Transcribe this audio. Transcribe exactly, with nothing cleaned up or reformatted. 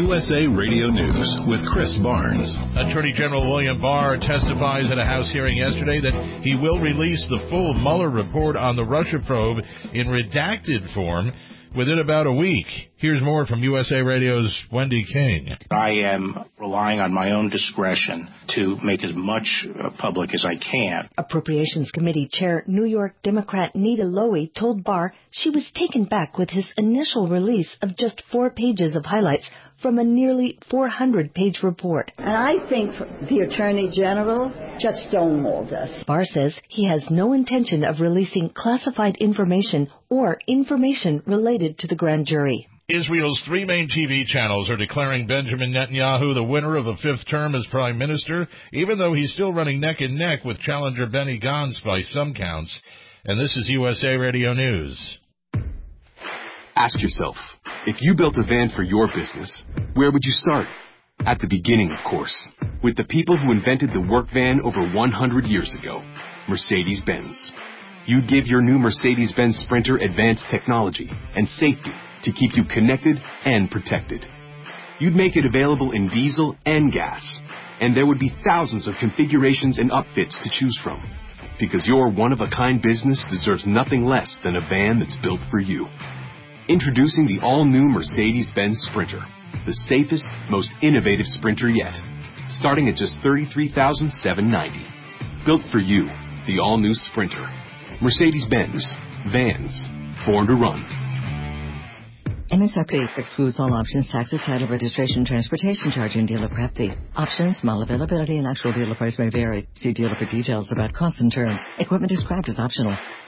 U S A Radio News with Chris Barnes. Attorney General William Barr testifies at a House hearing yesterday that he will release the full Mueller report on the Russia probe in redacted form within about a week. Here's more from U S A Radio's Wendy King. I am relying on my own discretion to make as much uh, public as I can. Appropriations Committee Chair New York Democrat Nita Lowey told Barr she was taken back with his initial release of just four pages of highlights from a nearly four hundred page report. And I think the Attorney General just stonewalled us. Barr says he has no intention of releasing classified information or information related to the grand jury. Israel's three main T V channels are declaring Benjamin Netanyahu the winner of a fifth term as prime minister, even though he's still running neck and neck with challenger Benny Gantz by some counts. And this is U S A Radio News. Ask yourself, if you built a van for your business, where would you start? At the beginning, of course, with the people who invented the work van over one hundred years ago, Mercedes-Benz. You'd give your new Mercedes-Benz Sprinter advanced technology and safety to keep you connected and protected. You'd make it available in diesel and gas, and there would be thousands of configurations and upfits to choose from, because your one-of-a-kind business deserves nothing less than a van that's built for you. Introducing the all-new Mercedes-Benz Sprinter, the safest, most innovative Sprinter yet, starting at just thirty-three thousand seven hundred ninety dollars. Built for you, the all-new Sprinter. Mercedes-Benz. Vans. Born to run. M S R P excludes all options, taxes, title, registration, transportation charge, and dealer prep fee. Options, model availability, and actual dealer price may vary. See dealer for details about costs and terms. Equipment described as optional.